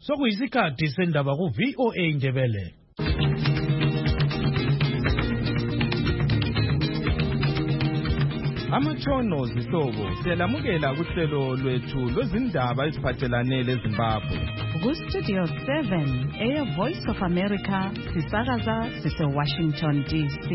Sokuyisikhathi sendaba ku VOA Ndebele. Amatshono zihlobo siyalamukela kuhlelo lwethu lwezindaba eziphathelane leZimbabwe. Ku-Studio 7, Air Voice of America, sisakaza sise-Washington, D.C.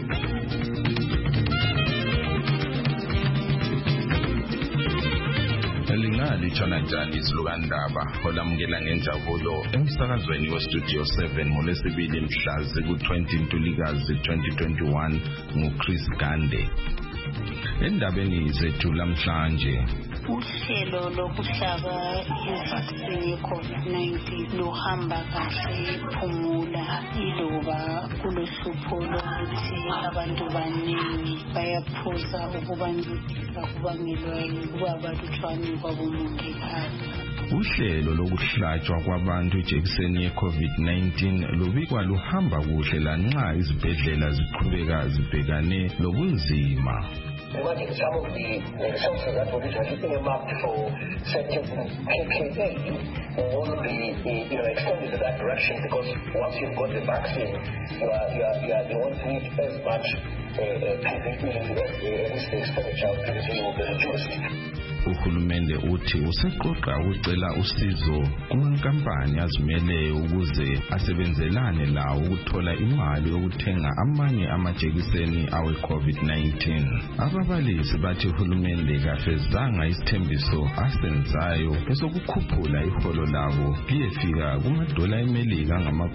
Lingali Jonathan isilukandaba olamukela ngenjabulo emsakazweni weStudio 7 ngolesibili mhla ku-20 Ntulikazi 2021 nguChris Gande. Endabeni zethu lamhlanje, uhlelo lokuhlaba i-vaccine ye-COVID-19 luhamba kahle, phumula iloba kulohlupho lokuthi abantu baningi bayaphuza ukubancedisa kubangelwa ukuba balutshwane kwabomongikazi. uhlelo lokuhlatshwa kwabantu ijekiseni ye-COVID-19 lubikwa luhamba kuhle lanxa izibhedlela ziqhubeka zibhekane lobunzima. Imagine some of the resources that were looking earmarked for sectors in PKA won't be extended to that direction, because once you've got the vaccine, you won't need as much PPE as the expenditure of PPE will be reduced. Uhulumende uthi useqoqa ukucela usizo kumankampani azimeleyo ukuze asebenzelane lawo ukuthola imali yokuthenga amanye amajekiseni awe-COVID-19. Ababalisi bathi uhulumende kafezanga isithembiso asenzayo esokukhuphula iholo labo liyefika kumadola eMelika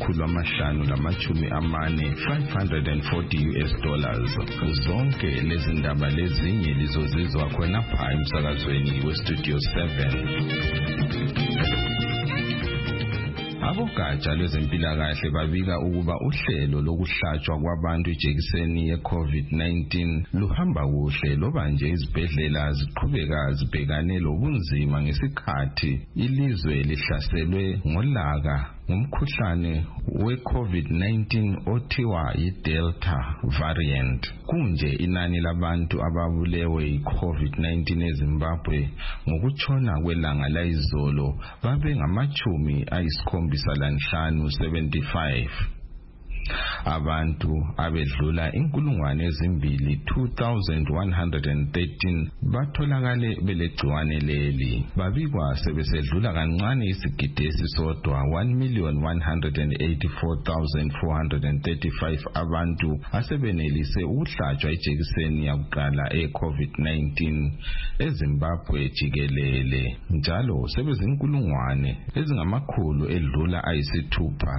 $540, $540. Zonke lezi ndaba lezinye lizozizwa khonapha emsakazweni weStudio 7. Abogatsha lwezempilakahle babika ukuba uhlelo lokuhlatshwa kwabantu ijekiseni ye-COVID-19 luhamba kuhle loba nje izibhedlela ziqhubeka zibhekane lobunzima ngesikhathi ilizwe lihlaselwe ngolaka ngumkhuhlane we-COVID-19 othiwa yi-Delta variant. Kunje inani labantu ababulewe yi-COVID-19 eZimbabwe ngokutshona kwelanga layizolo babe ngama-75. Abantu abedlula 2,113 batholakale belegciwane leli. Babikwa sebesedlula kancane isigidi esisodwa 1,184,435 abantu asebenelise ukuhlatshwa ijekiseni yakuqala e-COVID-19 eZimbabwe jikelele. Njalo sebezinkulungwane ezingamakhulu edlula ayisithupha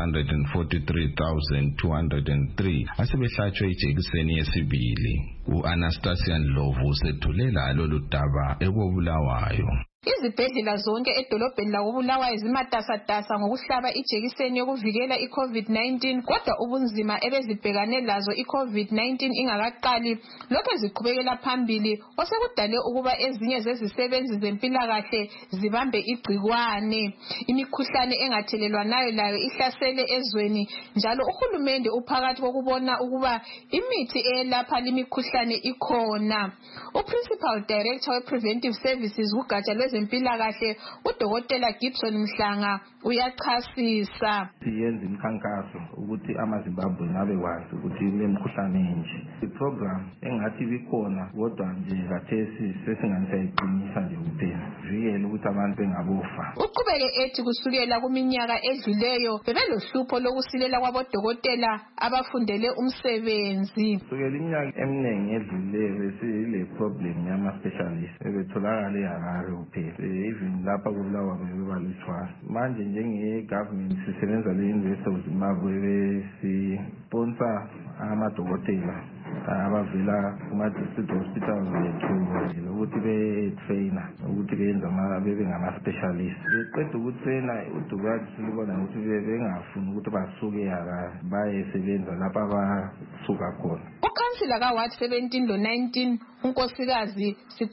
643,203 asebehlatshwe ijekiseni yesibili. U-Anastasia Ndlovu usethulela lolu daba eKobulawayo. Izibhedlela zonke edolobheni lakoBulawayo zimatasatasa ngokuhlaba ijekiseni yokuvikela i-COVID-19, kodwa ubunzima ebezibhekane lazo i-COVID-19 ingakaqali lokho ziqhubekela phambili osekudale ukuba ezinye zezisebenzi zempilakahle zibambe igcikwane. Imikhuhlane engathelelwanayo layo ihlasele ezweni, njalo uhulumende uphakathi kokubona ukuba imithi eyelapha limikhuhlane ikhona. U-Principal Director we-Preventive Services kugatsha lwezempilakahle uDokotela Gibson Mhlanga uyachasisa. Siyenza imikhankaso ukuthi amaZimbabwe abekwazi ukuthi lemikhuhlane enje. I-program engathi bikhona kodwa nje kathesi sesingani sayiqinisa nje kuphela. Vikele ukuthi abantu bengabofa. Uqhubeke ethi kusukela kuminyaka edluleyo bebelohlupho lokusilela kwabodokotela abafundele umsebenzi. Kusukela iminyaka eminingi edluleyo sile problem yama-specialist ebetholakala eHarare kuphela. Even lapha kuBulawayo bebalutshwana. Manje njenge-government sisebenza le-University of Zimbabwe besisponsor amadokotela abavela kuma-district hospitals bethu ukuthi be-trainer ukuthi bebe ngama-specialist. Beqeda ukutraina udokotela silibona ukuthi bengafuni ukuthi basuke eHarare bayesebenza lapha abasuka khona. Ukansila ka-Ward 17 lo-19 unkosikazi Sikhulekile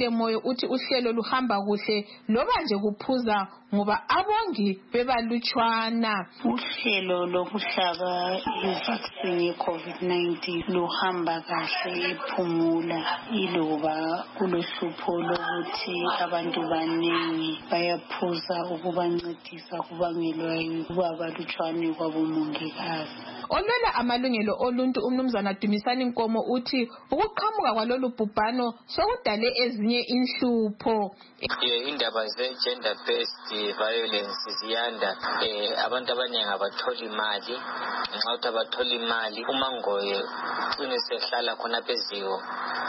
uthembekile moyo uthi uhlelo luhamba kuhle loba nje kuphuza ngoba abongi bebalutshwana. Uhlelo lokuhlaba i-vaccine ye-COVID-19 luhamba kahle ephumula iloba kulohlupho lokuthi abantu baningi bayaphuza ukubancedisa kubangelwa ukuba balutshwane kwabomongikazi. Olwela amalungelo oluntu umnumzana Dumisani Nkomo uthi ukuqhamuka kwalolu bhubhano sokudale ezinye inhlupho. Indaba ze-gender based violence ziyanda, abantu abaningi abatholi imali, nxa uthi abathola imali umangoye ugcine sehlala khona pheziko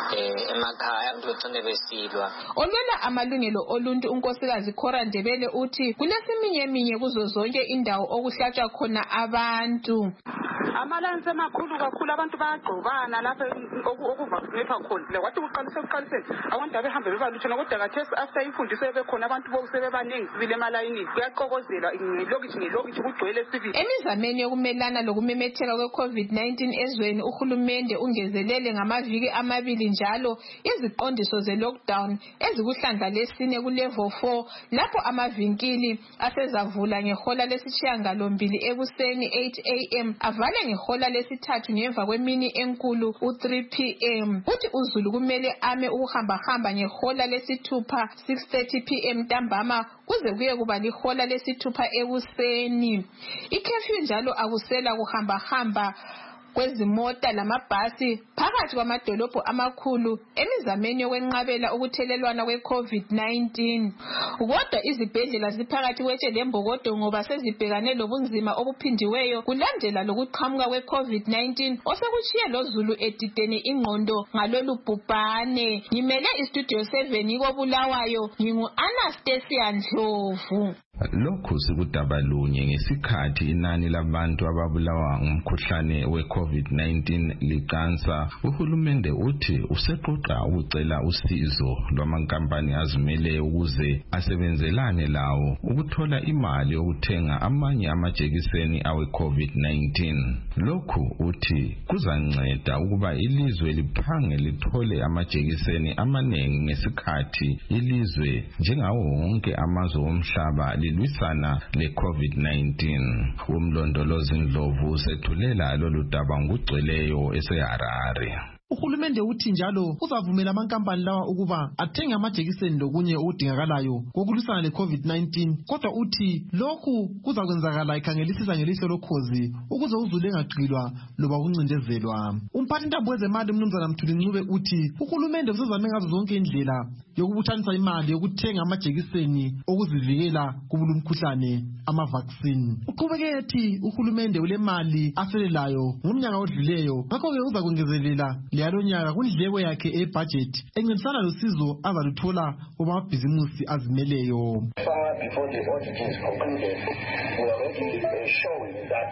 emakhaya ugcine besilwa. Olwela amalungelo oluntu unkosikazi Khora Ndebele uthi kulesiminyeminya kuzo zonke indawo okuhlatshwa khona abantu. Amalansi amakhulu kakhulu abantu bayagqobana lapha okuvaccinethwa khona. Wathi kuqaliseni abantu abehambe bebalutshwana kodwa khathesi after imfundiso bekhona abantu bokusebebaningi sibile emalayini kuyaqokozela ngelokishi kugcwele sibili. Emizameni yokumelana lokumemetheka kwe-COVID-19 ezweni uhulumende ungezelele ngamaviki amabili njalo iziqondiso ze-lockdown ezikuhlandla lesine ku-level 4 lapho amavinkili asezavula ngehola lesishiyangalombili ekuseni 8 a.m. avale ngehola lesithathu ngemva kwemini enkulu u-3 p.m. Uthi uzulu kumele ame ukuhambahamba ngehola lesithupha 6:30 p.m. ntambama kuze kuye kuba lihola lesithupha ekuseni. Ikhefyu njalo akusela kuhambahamba kwezimota lamabhasi phakathi kwamadolobho amakhulu emizameni yokwenqabela ukuthelelwana kwe-COVID-19. Kodwa izibhedlela ziphakathi kwetshe lembokodo ngoba sezibhekane lobunzima obuphindiweyo kulandela lokuqhamuka kwe-COVID-19 osekutshiye lozulu edidene ingqondo ngalolu bhubhane. Ngimele istudio 7 ngikobulawayo ngingu-Anastasia Ndlovu. Lokhu sikudaba lunye ngesikhathi inani labantu ababulawa ngumkhuhlane we-COVID-19 liqansa. Uhulumende uthi useqoqa ukucela usizo lwamankampani azimele ukuze asebenzelane lawo ukuthola imali yokuthenga amanye amajekiseni awe-COVID-19. Lokhu uthi kuzanceda ukuba ilizwe liphange lithole amajekiseni amaningi ngesikhathi ilizwe njengawo wonke amazwe omhlaba lilwisana le-COVID-19. Umlondolozi Ndlovu usethulela lolu daba ngugcweleyo eseHarare. Uhulumende uthi njalo uzavumela amankampani lawa ukuba athenge amajekiseni lokunye okudingakalayo kokulwisana le-COVID-19 kodwa uthi lokhu kuzakwenzakala ikhangelisisa ngeliso lokhozi ukuze uzulu engagqilwa loba ukuncindezelwa. Umphathintambo wezemali umnumzana Mthuli Ncube uthi uhulumende uzozame ngazo zonke indlela yokubuthanisa imali yokuthenga amajekiseni okuzivikela kubulumkhuhlane ama-vaccine. Uqhubeke ethi uhulumende ulemali aselelayo ngomnyaka odluleyo ngakho-ke uzakwengezelela leyalo nyaka kundleko yakhe ebudget encedisana losizo azaluthola kubamabhizimusi azimeleyo. Before the audit is concluded, we are already showing that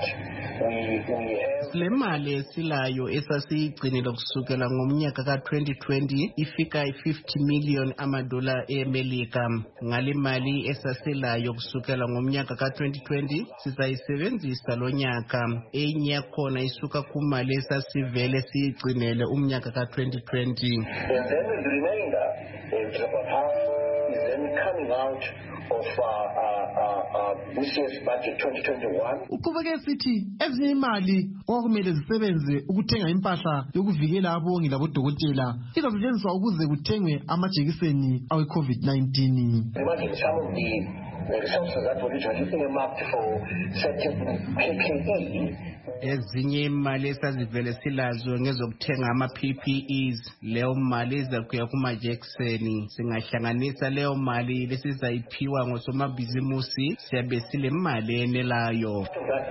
le mali esilayo esasiyigcinile kusukela ngomnyaka ka-2020 ifika $50 million eMelika. Ngale mali esaselayo kusukela ngomnyaka ka-2020 sizayisebenzisa lo nyaka. Enye yakhona isuka kumali esasivele siyigcinele umnyaka ka-2020. And then the remainder is about half is then coming out of this year's budget 2021. Uqhubeke sithi ezinye imali okumele zisebenze ukuthenga impahla yokuvikela abongi labodokotela izasetshenziswa ukuze kuthengwe amajekiseni awe-COVID-19. Imagine some of the resources that were originally earmarked for certain PPE. Ezinye imali esazivele silazo ngezokuthenga ama-PPEs, leyo mali izakuya kumajekiseni. Singahlanganisa leyo mali lesizayiphiwa ngosomabhizimusi siyabe sile mali enelayo.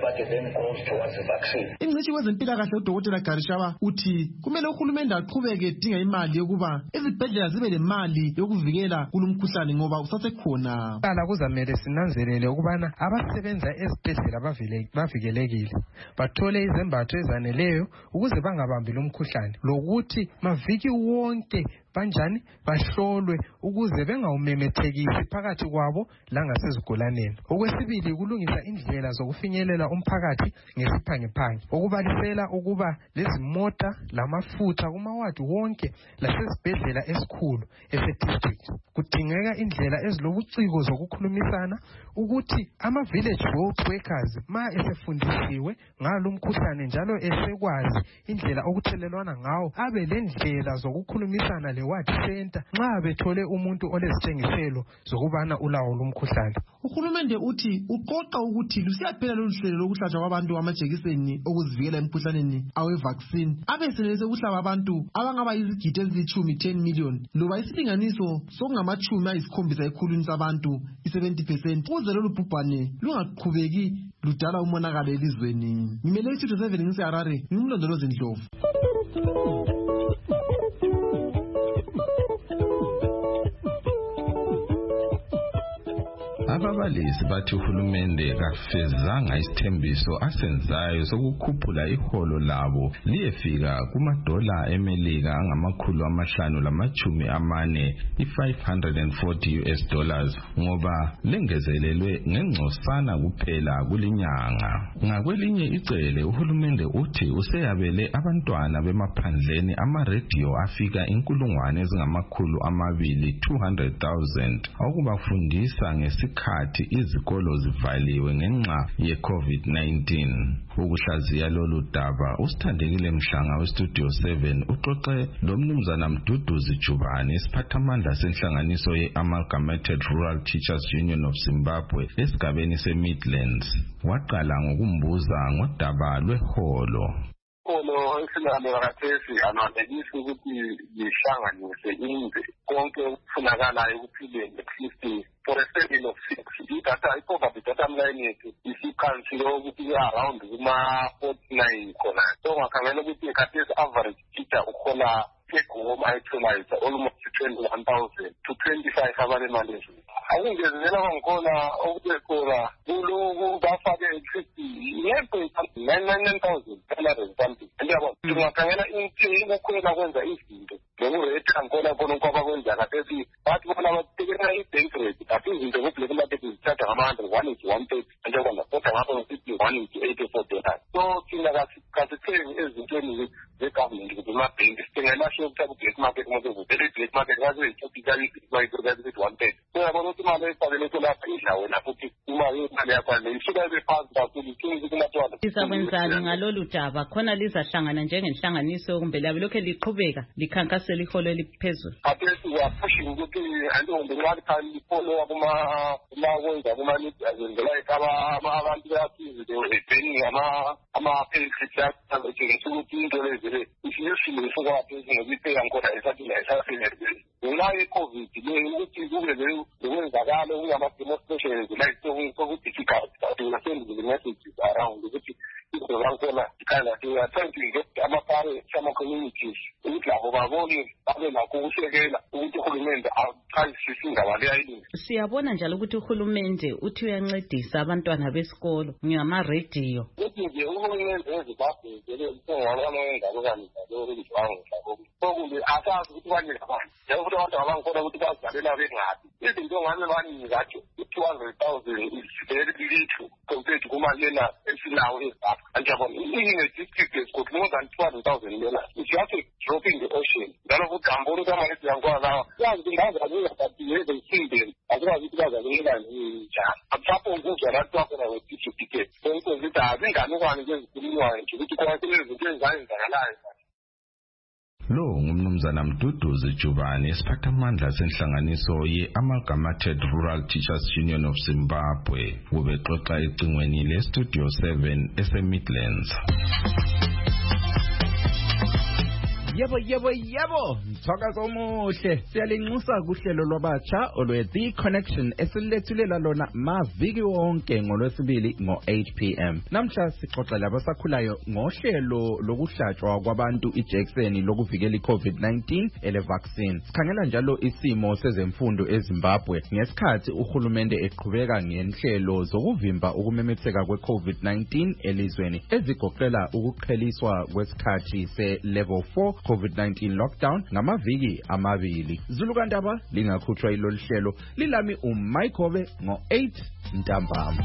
Ingcitshi wezempilakahle uDokotela Garishaba uthi kumele uhulumende aqhubeke edinga imali yokuba izibhedlela zibe lemali yokuvikela kulumkhuhlane ngoba usasekhona. Qala kuzamele sinanzelele ukubana abasebenza ezibhedlela bavikelekile, bathole izembatho ezaneleyo ukuze bangabambi lo mkhuhlane, lokuthi maviki wonke banjani bahlolwe ukuze bengawumemethekisi phakathi kwabo langasezigulaneni. Okwesibili ukulungisa indlela zokufinyelela umphakathi ngesiphangiphangi okubalisela ukuba lezi mota lamafutha kumawadi wonke lasesibhedlela esikhulu ese-district. Kudingeka indlela ezilobuciko zokukhulumisana ukuthi ama-village health workers ma esefundisiwe ngalo mkhuhlane njalo esekwazi indlela okuthelelwana ngawo abe lendlela zokukhulumisana le-ward center nxa bethole umuntu olezitshengiselo zokubana ulawo lumkhuhlane. Uhulumende uthi uqoqa ukuthi lusiyaphela lolu hlelo lokuhlatshwa kwabantu amajekiseni okuzivikela emkhuhlaneni awe-vaccine abesenelise ukuhlaba abantu abangaba yizigidi ezilitshumi 10 million loba isilinganiso sokungama-70 ekhulwini sabantu i-70% ukuze lolu bhubhane lungaqhubeki ludala umonakalo elizweni. Ngimele iStudio 7 ngise-Harare, ngimlondolozi Ndlovu. Ababalisi bathi uhulumende kafezanga isithembiso asenzayo sokukhuphula iholo labo liyefika kumadola eMelika angama540 $540 ngoba lengezelelwe ngengcosana kuphela kulinyanga. Ngakwelinye icele uhulumende uthi useyabele abantwana bemaphandleni ama-radio afika 200,000 okubafundisa ngesikhathi izikolo zivaliwe ngenxa ye-COVID-19. Ukuhlaziya lolu daba usithandekile Mhlanga weStudio 7 uxoxe lomnumzana Mduduzi Jubane isiphathamandla senhlanganiso ye-Amalgamated Rural Teachers Union of Zimbabwe esigabeni se-Midlands. Waqala ngokumbuza ngodaba lweholo. Isinalo khathesi angadekisi ukuthi lihlanganise inze konke okufunakalayo ekuphileni at least for a setting of 6. Idatha ipoverty data line yethu isikhansile ukuthi around kuma-49 khona. So ngakhangela ukuthi khathesi average teacher ukhola take home ayitholayo almost 21,000 to 25 abalemali ezweni. Akungezelela bangikhona okubekhona kuloku bafake $9,000 something. Ndiyabona ungakhangela ukukhwela kwenza izinto nokureta ngikhona khona kwabakwenza khathesi bathi bona batekela i-bank rate but izinto ngobuleki market zithatha ngama-100 1:130 njengobona kodwa ngapho ngisithi $1:84. So thina kasithengi ezintweni ze-government ukuthi emabhenki sithengela sho ukuthatha u-black market ngoba kuvele i-black market kaze-130. So yabona ukuthi imali eyifakelekho lapha idla wena futhi imali yakho le isuka ibe phansi kakhulu iqinise kumatwala. Lizakwenzani ngalolu daba khona lizahlangana njengenhlanganiso kumbe labe lokho liqhubeka likhankasela iholo eliphezulu? Khathesi we-pushing ukuthi antombi nxa likhali lifollowa kumakwenza kuma-media zenzela abantu bayasizile ebheni ama-payslip atshengisa ukuthi into lezile isiyosile isokwaphezulu ngokuyipheka ngikhona esathina esafinele ngenxa ye-COVID le ukuthi kube lokwenzakalo kungama-demonstrations like so-difficult but we are sending the messages around ukuthi izinto zakhona we are trying to engage ama-parents ama-communities ukuthi labo babone babe nakho ukusekela ukuthi uhulumende aqalisise indaba le ayilungi. Siyabona njalo ukuthi uhulumende uthi uyancedisa abantwana besikolo ngama-radio. Ukuthi nje uhulumende eZimbabwe vele usengabona ingalo kanjalo sokumbe asazi ukuthi banike abantu njengokuthi abantu abangikhona ukuthi bazidalela bengaphi izinto ngane baningathi $200,000 is very little compared to kumalena esinawo eZimbabwe. Anjabona in a district has more than $200,000. If you have to drop in the ocean njalo futhi amboni kamalezi yankwaza yazi ukuthi ngazazela but they see them akwazi ukuthi bazazela njani apho ukuzwa lapho khona we-district sonke ukuthi azinganukwane kwezikhulunywayo nje ukuthi khona kunezinto ezayenzakalayo. Lo ngumnumzana Mduduzi Jubane isiphathamandla senhlanganiso ye-Amalgamated Rural Teachers Union of Zimbabwe ubexoxa ecingweni leStudio 7 ese-Midlands. Yebo, mthwakazo omuhle. Siyalinxusa kuhlelo lwabatsha olwe-The Connection esilethulela lona maviki wonke ngolwesibili ngo-8 p.m. Namhla sixoxela abasakhulayo ngohlelo lokuhlatshwa kwabantu ijekiseni lokuvikela i-COVID-19 ele-vaccine. Sikhangela njalo isimo sezemfundo eZimbabwe ngesikhathi uhulumende eqhubeka ngenhlelo zokuvimba ukumemetheka kwe-COVID-19 elizweni ezigoqela ukuqheliswa kwesikhathi se-level 4 COVID-19 lockdown ngamaviki amabili. Zulukandaba lingakhutshwa ilolu hlelo lilami uMaikove ngo-8 ntambama.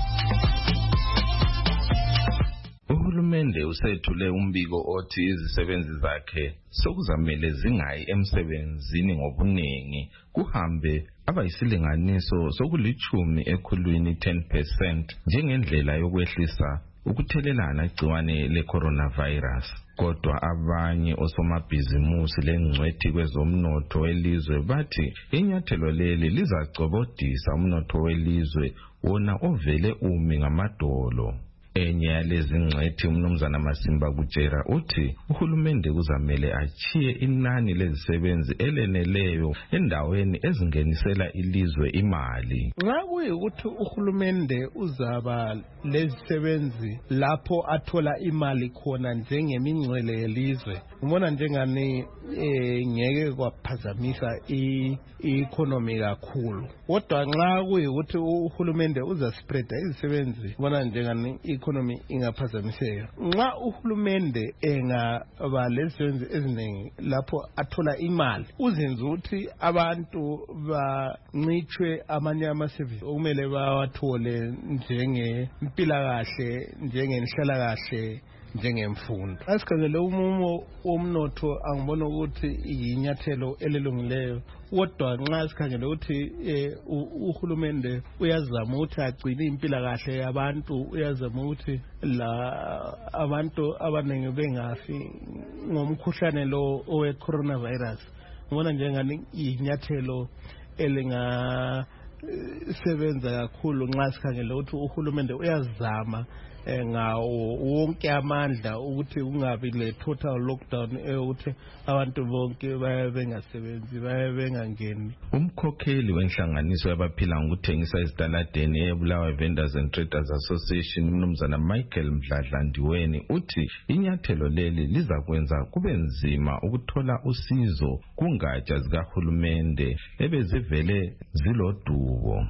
Uhulumende usethule umbiko othi izisebenzi zakhe sokuzamele zingayi emsebenzini ngobuningi kuhambe abayisilinganiso sokulithumi ekhulwini 10% njengendlela yokwehlisa ukuthelelana igciwane le-coronavirus. Kodwa abanye osomabhizimusi lengcwethi kwezomnotho welizwe bathi inyathelo leli lizacobodisa umnotho welizwe wona ovele umi ngamadolo. Enye yalezi ngcwethi umnumzana Masimba Kutshera uthi uhulumende kuzamele achiye inani lezisebenzi eleneleyo endaweni ezingenisela ilizwe imali. Nxa kuyikuthi uhulumende uzaba lezisebenzi lapho athola imali khona njengemingcwele yelizwe, ngibona njengani ngeke kwaphazamisa i-economy kakhulu. Kodwa nxa kuyikuthi uhulumende uzaspreada izisebenzi, ngibona njengani economy ingaphazamiseka. Nxa uhulumende engaba lezisebenzi eziningi lapho athola imali, uzenza ukuthi abantu bancitshwe amanye ama-service okumele bawathole njengempilakahle, njengenhlalakahle, njengemfundo. Asikhangele umumo womnotho angibona ukuthi inyathelo elilungileyo. Kodwa nxa sikhangele ukuthi uhulumende uyazama ukuthi agcine impilakahle yabantu, uyazama ukuthi abantu abaningi bengafi ngomkhuhlane lo owe-coronavirus, ngibona njengani inyathelo elingasebenza kakhulu nxa sikhangele ukuthi uhulumende uyazama ngawo wonke amandla ukuthi kungabi le-total lockdown ukuthi abantu bonke baye bengasebenzi, baye bengangeni. Umkhokheli wenhlanganiso yabaphila ngokuthengisa ezitaladeni eBulawayo Vendors and Traders Association umnumzana Michael Mdladla Ndiweni uthi inyathelo leli lizakwenza kube nzima ukuthola usizo kungatsha zikahulumende ebezivele zilodubo.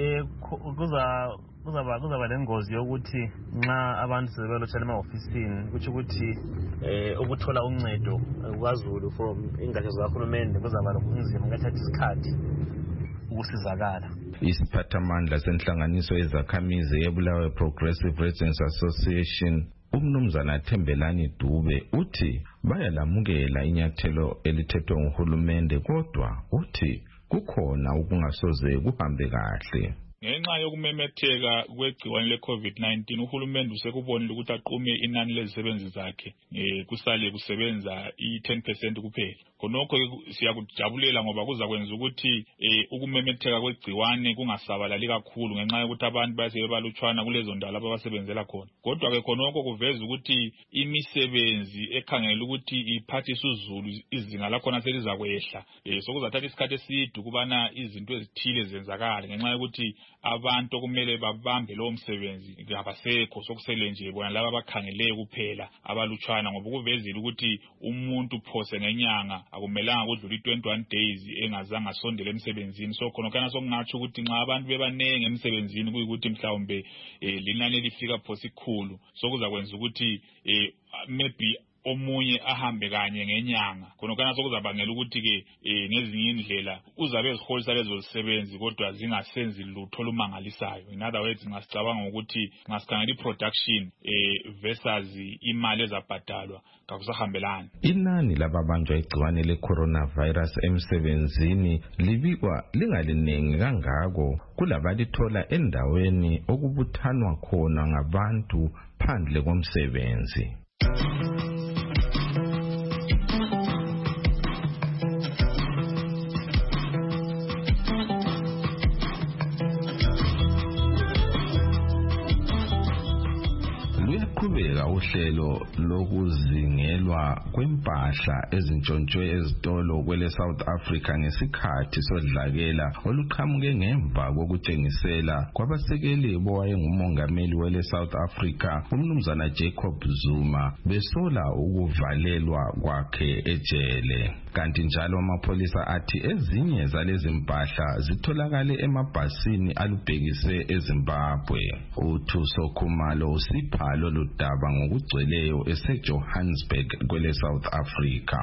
Kuzaba lengozi yokuthi nxa abantu sebelotshana ema-ofisini kuthi ukuthi ukuthola uncedo kwaZulu from ingatsha zikahulumende kuzaba lokunzima, kuyathatha isikhathi ukusizakala. Isiphathamandla senhlanganiso yezakhamizi yeBulawayo Progressive Residents Association umnumzana Thembelani Dube uthi bayalamukela inyathelo elithethwe nguhulumende, kodwa uthi kukhona okungasoze kuhambe kahle. Ngenxa yokumemetheka kwegciwane le-COVID-19 uhulumende usekubonile ukuthi aqume inani lezisebenzi zakhe kusale kusebenza i-10% kuphela. Khonokho siyakujabulela ngoba kuzakwenza ukuthi ukumemetheka kwegciwane kungasabalali kakhulu ngenxa yokuthi abantu basebalutshwana kulezo ndawo lapho abasebenzela khona. Kodwa ke khonokho kuveza ukuthi imisebenzi ekhangela ukuthi iphathise uzulu izinga lakhona selizakwehla. Sokuzathatha isikhathi eside ukubana izinto ezithile zenzakala ngenxa yokuthi abantu okumele babambe lowo msebenzi abasekho, sokusele nje bona laba abakhangeleyo kuphela abalutshwana, ngoba kuvezile ukuthi umuntu phose ngenyanga akumelanga kudlula i-21 days engazange asondele emsebenzini. So khonokana sokungatsho ukuthi nxa abantu bebanenge emsebenzini kuyikuthi mhlawumbe linani elifika phose ikhulu, sokuzakwenza ukuthi maybe omunye ahambe kanye ngenyanga. Khonokana sokuzabangela ukuthi ke ngezinye indlela uzabe eziholisa lezo zisebenzi kodwa zingasenzi lutho olumangalisayo. In other words, ngasicabanga ukuthi ngasikhangela i-production versus imali ezabhadalwa kakusahambelani. Inani lababanjwa igciwane le-coronavirus emsebenzini libikwa lingalinengi kangako kulabalithola endaweni okubuthanwa khona ngabantu phandle komsebenzi. Luqhubeka uhlelo lokuzingelwa kwempahla ezintshontshwe ezitolo kwele South Africa ngesikhathi sodlakela oluqhamuke ngemva kokutshengisela kwabasekeli bowayengumongameli wele South Africa umnumzana Jacob Zuma besola ukuvalelwa kwakhe ejele. Kanti njalo amapholisa athi ezinye zalezi mpahla zitholakale emabhasini alubhekise eZimbabwe. uThuso Khumalo usipha lolu daba ngokugcweleyo eseJohannesburg kwele South Africa.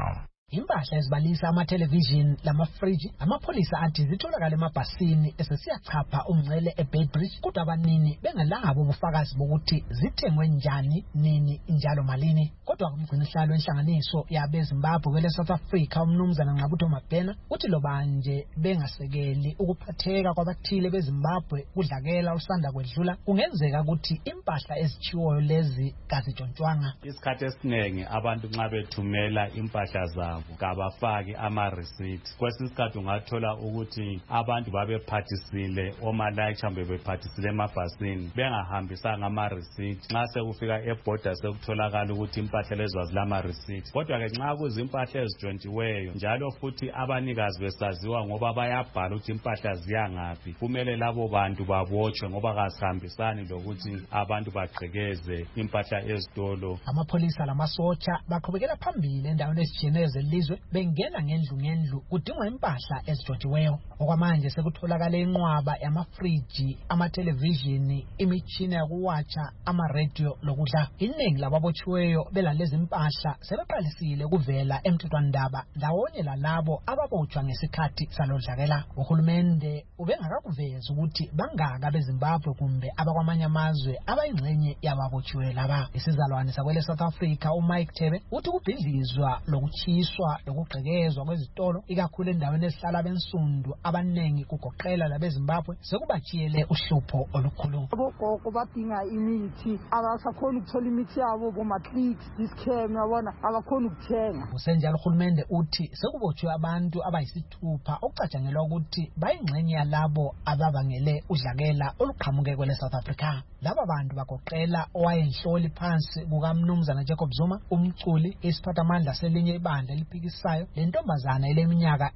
Impahla ezibalisa ama-television, lamafriji, amapholisa athi zitholakala emabhasini esesiyachapha umngcele eBeitbridge, kodwa abanini bengalabo ubufakazi bokuthi zithengwe njani, nini, njalo malini. Kodwa kumgcinisihlalo wenhlanganiso yabeZimbabwe kwele South Africa, umnumzana Nqabutho Mabhena, uthi loba nje bengasekeli ukuphatheka kwabathile beZimbabwe kudlakela usanda kwedlula, kungenzeka ukuthi impahla ezitshiwoyo lezi kazijontshwanga. Isikhathi esiningi abantu nxa bethumela impahla zabo kabafaki ama-receipts. Kwesinye isikhathi ungathola ukuthi abantu babephathisile, omalayitha bephathisile emabhasini bengahambisanga ama-receipts. Nxa sekufika ebhoda sekutholakala ukuthi impahla lezo azilama-receipts. Kodwa-ke nxa kuzimpahla ezijontiweyo njalo futhi abanikazi besaziwa ngoba bayabhala ukuthi impahla ziyangaphi, kumele labo bantu babotshwe ngoba kasihambisani lokuthi abantu bagqekeze impahla ezitolo. Amapholisa lamasotsha baqhubekela phambili endaweni ezitshiyeneyo zelizwe bengena ngendlu kudingwa impahla ezijotshiweyo. Okwamanje sekutholakala inqwaba yamafriji, amathelevishini, imitshina yokuwatsha, ama-radio lokudla. Iningi lababotshiweyo belalezi impahla sebeqalisile ukuvela emthethwandaba ndawonye lalabo ababotshwa ngesikhathi salodlakela. Uhulumende ubengakakuvezi ukuthi bangaka beZimbabwe kumbe abakwamanye amazwe abayingxenye yababotshiweyo laba. Isizalwane sakwele South Africa uMike Thebe uthi kubhidlizwa lokuchiswa lokugqekezwa kwezitolo ikakhulu endaweni ezihlala bensundu abanengi kugoqela labeZimbabwe sekubachiyele uhlupho olukhulu. Abogogo badinga imithi, abasakhona ukuthola imithi yabo boma-clicks, discam, yabona abakhona ukuthenga. Usenjalo uhulumende uthi sekubotshwe abantu abayisithupha okucatshangelwa ukuthi bayingxenye yalabo ababangele udlakela oluqhamuke kwele South Africa. Laba bantu bagoqela owayenhloli phansi kukamnumzana Jacob Zuma, umculi, isiphathamandla selinye ibandla eliphikisayo, lentombazana eleminyaka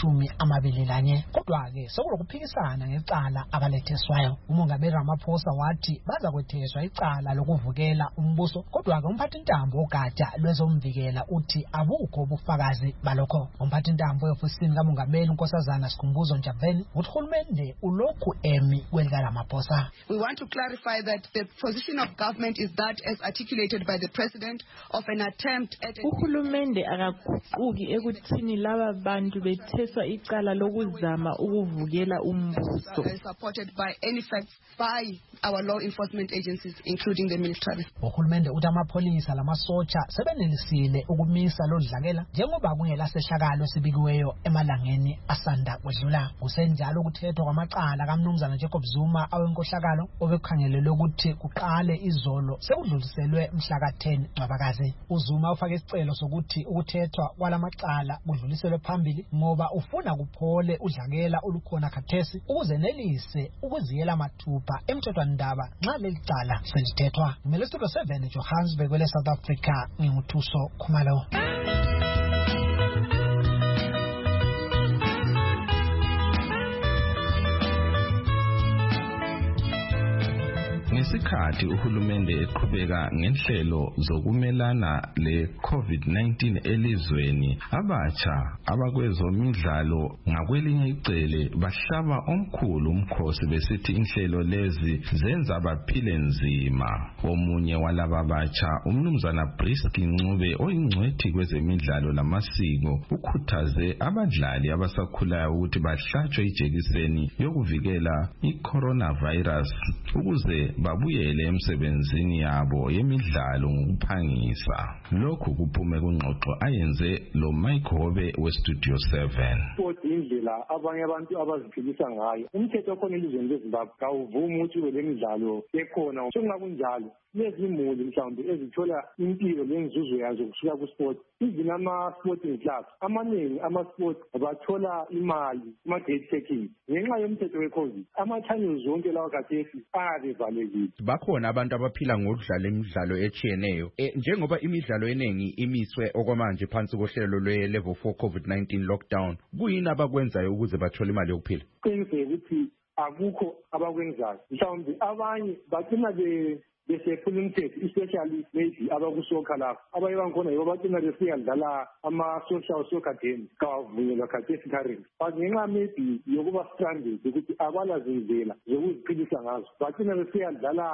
engama-21. Kodwa-ke sekulokuphikisana ngecala abaletheswayo. Umongameli Ramaphosa wathi baza kwetheswa icala lokuvukela umbuso, kodwa-ke umphathintambo ogatsha lwezomvikela uthi abukho ubufakazi balokho. Umphathintambo eofisini kamongameli uNkosazana Sikhumbuzo Ntshavheni uthi uhulumende ulokhu emi kwelika Ramaphosa. We want to clarify that the position of government is that as articulated by the president of an attempt at uhulumende akaguquki ekuthini laba bantu betheswa icala lokuzama ukuvukela umbuso, supported by any facts by our law enforcement agencies including the military. Uhulumende uthi amapholisa lamasotsha sebenelisile ukumisa lodlakela njengoba kungelasehlakalo sibikiweyo emalangeni asanda kwedlula. Kusenjalo ukuthethwa kwamacala kamnumzana Jacob Zuma awenkohlakalo obekhangelelwe ukuthi kuqale izolo sekudluliselwe mhla ka-10 Ncwabakazi. uZuma ufake isicelo sokuthi ukuthethwa kwalamacala kudluliselwe phambili ngoba ufuna kuphole udlakela olukhona khathesi ukuze nelise ukuziyela mathupha emthethwandaba nxa leli cala selithethwa. Ngimele Studio 7 Johannesburg kwele South Africa, nginguthuso Khumalo. Ngesikhathi uhulumende eqhubeka ngenhlelo zokumelana le-COVID-19 elizweni, abatsha abakwezomidlalo ngakwelinye icele bahlaba omkhulu umkhosi besithi inhlelo lezi zenza baphile nzima. Omunye walaba batsha, umnumzana Briski Ncube oyingcwethi kwezemidlalo lamasiko, ukhuthaze abadlali abasakhulayo ukuthi bahlatshwe ijekiseni yokuvikela i-coronavirus ukuze babuyele emsebenzini yabo yemidlalo ngokuphangisa. Lokhu kuphume kungxoxo ayenze lo Mike Hobe weStudio 7. Kodwa indlela abanye abantu abaziphilisa ngayo, umthetho okhona elizweni leZimbabwe kawuvumi ukuthi ube lemidlalo ekhona. Sokungakunjalo lezimuli mhlawumbe ezithola impilo lenzuzo yazo kusuka kusport, izina ama-sporting clubs amaningi ama-sport bathola imali kuma-gate taking ngenxa yomthetho we-COVID. Ama-channels zonke lawa khathesi ayabevalekile. Bakhona abantu abaphila ngokudlala imidlalo etshiyeneyo. Njengoba imidlalo eningi imiswe okwamanje phansi kohlelo lwe-level 4 COVID-19 lockdown, kuyini abakwenzayo ukuze bathole imali yokuphila? Qiniseke ukuthi akukho abakwenzayo. Mhlawumbe abanye bagcina besephula umthetho, especially maybe abakusoka lapho. Abanye bankhona yibo bagcina besiyadlala ama-social soccer games kawavunyelwa khathesi current. But ngenxa maybe yokuba stranded ukuthi abalazindlela zokuziphilisa ngazo, bagcina besiyadlala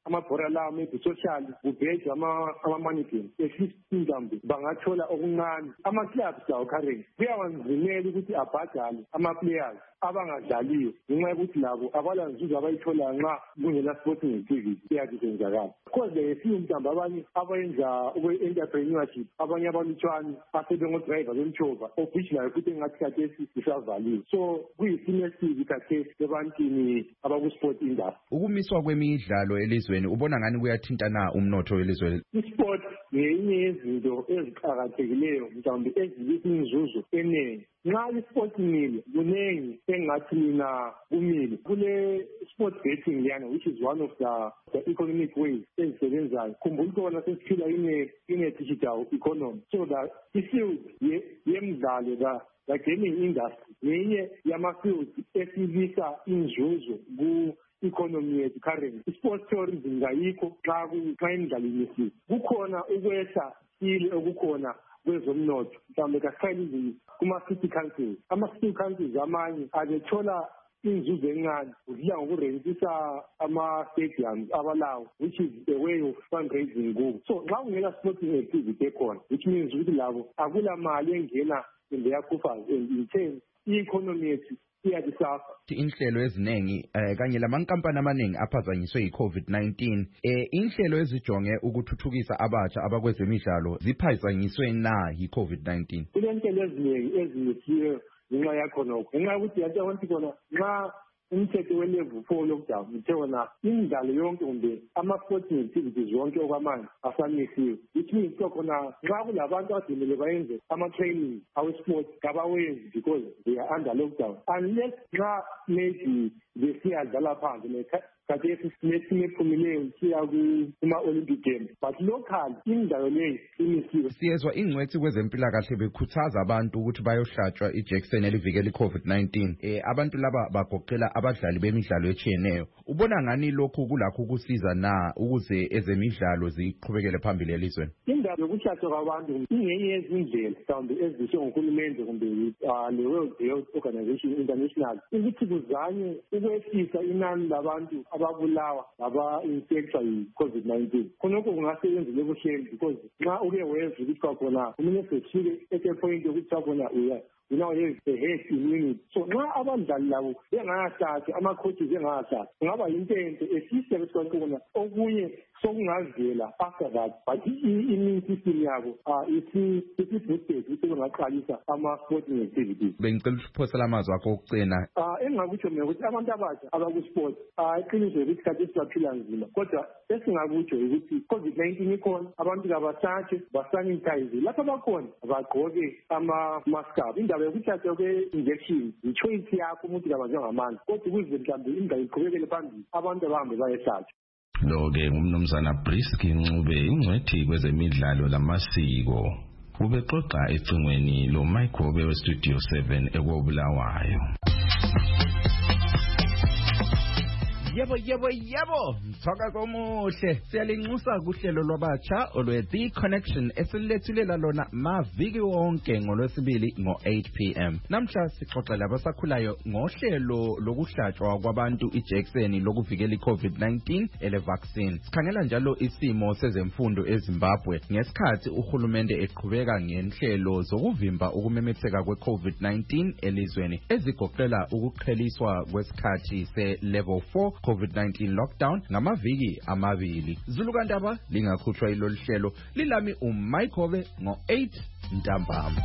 amabhora lawo maybe social kubhejwa ama-mannequin mhlawumbe bangathola okuncane ama-clubs lawo current kuyawanzimela ukuthi abhadale ama-players abangadlaliyo ngenxa yokuthi labo abalanzuzo abayitholayo nxa kungela sporting activity iyakuzenzakala. Of course there are few mhlawumbe abanye abayenza ukwe-entrepreneurship abanye abalutshwane asebengodriver bemtshova office layo futhi engathi khathesi isavaliwe. So kuyisimo esibi khathesi ebantwini abaku-sport industry. Ukumiswa kwemidlalo elizweni ubona ngani kuyathinta na umnotho welizwe? I-sport ngenye yezinto eziqakathekileyo mhlawumbe ezibisa inzuzo eningi. Nxa i-sport imile kuningi engathi mina kumile kule sport betting liyana which is one of the economic ways ezisebenzayo. Khumbula ukubona sesiphila ine-digital economy, so that i-field yemidlalo the gaming industry ngenye yama-field esibisa inzuzo ku-economy yethu current. I-sport tourism ngayikho xa imidlalo imisiwe. Kukhona ukwehla ile okukhona kwezomnotho mhlawumbe kasikhayizi kuma-city councils. Ama-city councils amanye abethola inzuzo encane udlula ngokurentisa ama-stadiums abalawo, which is a way of fundraising kubo. So nxa kungela sporting activity ekhona, which means ukuthi labo akula mali engena in their coffers, and in turn i-economy yethu iyabisafa. Inhlelo eziningi kanye lamankampani amaningi aphazanyiswe yi-COVID-19 inhlelo ezijonge ukuthuthukisa abatsha abakwezemidlalo ziphazanyiswe na yi-COVID-19? Kunenhlelo eziningi ezimisiwe ngenxa yakhonokho, ngenxa yokuthi yathi abantu khona nxa umthetho we-level 4 lockdown uthe wona imidlalo yonke kumbe ama-sporting activities yonke okwamanje asamisiwe, which means khona nxa kulabantu abadimele bayenze ama-training awe-sport kabawenzi because they are under lockdown, unless nxa maybe besiyadlala phandle khathesi sinephumileyo siya kuma-Olympic Games, but local imidlalo leyo imisiwe. Siyezwa ingcwethi kwezempilakahle bekhuthaza abantu ukuthi bayohlatshwa ijekiseni elivikela i-COVID-19. Abantu laba bagoqela abadlali bemidlalo etshiyeneyo. Ubona ngani lokhu kulakho ukusiza na ukuze ezemidlalo ziqhubekele phambili elizweni? Indaba yokuhlatshwa kwabantu ingenye yezindlela mhlawumbe eziswe nguhulumende kumbe le-World Health Organization International ukuthi kuzanywe ukwehlisa inani labantu ababulawa aba-infectwa yi-COVID-19. Khonokho kungasebenzile kuhleli because nxa uke wezwa ukuthi kwakhona kumele sesifike at-a-point yokuthi kwakhona now have a herd immunity. So nxa abadlali labo bengayahlatshwa, ama-coaches bengayahlatshwa, kungaba yinto enhle esise besikwakhona okunye sokungavela after that, but i-immune system yabo isi-boosted ukuthi bengaqalisa ama-sporting activities. Bengicela ukuphosela amazwi akho okugcina. Engingakutsho mina ukuthi abantu abasha abaku-sport iqiniso ukuthi khathesi baphila nzima, kodwa esingakutsho ukuthi i-COVID-19 ikhona, abantu kabahlatshwe, basanitize, lapho abakhona bagqoke ama-mask abo. Indaba yokuthathwa kwe-injection i-choice yakho umuntu kabanjwe ngamandla, kodwa ukuze mhlawumbe indaba iqhubekele phambili abantu abahambe bayehlatshwa. Lo-ke ngumnumzana Brisky Ncube, ingcwethi kwezemidlalo lamasiko. Ubexoxa ecingweni lo Microbe we-Studio 7 ekobulawayo. Yebo, mthakazo omuhle. Siyalinxusa kuhlelo lwabatsha olwe-The Connection esilethulela lona maviki wonke ngolwesibili ngo-8 p.m. Namhla sixoxela abasakhulayo ngohlelo lokuhlatshwa kwabantu ijekiseni lokuvikela i-COVID-19 ele-vaccine. Sikhangela njalo isimo sezemfundo eZimbabwe ngesikhathi uhulumende eqhubeka ngenhlelo zokuvimba ukumemetheka kwe-COVID-19 elizweni ezigoqela ukuqheliswa kwesikhathi se-level 4 COVID-19 lockdown ngamaviki amabili. Zulukandaba lingakhutshwa ilolu hlelo lilami uMaikobe ngo-8 ntambama.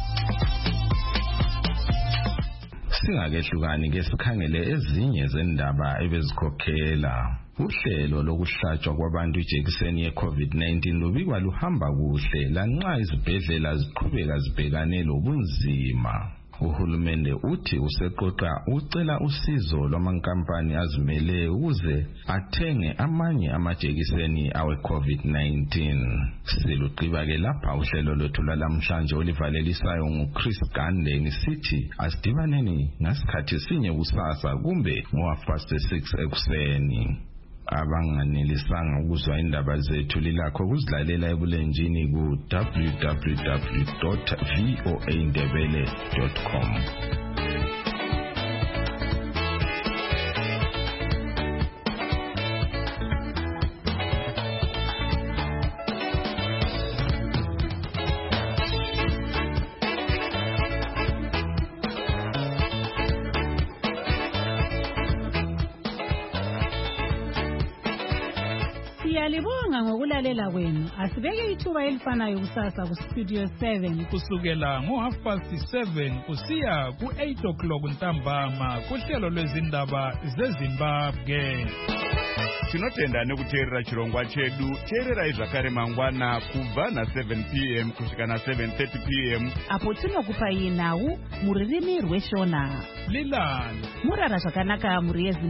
Singakehlukani ke sikhangele ezinye zendaba ebezikhokhela. Uhlelo lokuhlatshwa kwabantu ijekiseni ye-COVID-19 lubikwa luhamba kuhle lanxa izibhedlela ziqhubeka zibhekane lobunzima. Uhulumende uthi useqoqa ucela usizo lwamankampani azimele ukuze athenge amanye amajekiseni awe-COVID-19. Siluqiba ke lapha uhlelo lwethu lwalamhlanje olivalelisayo nguChris Gandeni sithi asidibaneni ngasikhathi sinye kusasa kumbe ngo-6 ekuseni. Abanganelisanga ukuzwa indaba zethu lilakho kuzilalela ebulenjini ku www.voaindebele.com. Siyalibonga ngokulalela kwenu. Asibeke ithuba elifanayo kusasa ku Studio 7 kusukela ngo7:30 kusiya ku8 o'clock ntambama kuhlelo lwezindaba zeZimbabwe. Tinotenda nekuteerera chirongwa chedu. Teererai zvakare mangwana kubva na7 p.m. kusvika na7:30 p.m. apo tinokupai nhau muririmi rweshona. Lilani murara zvakanaka muri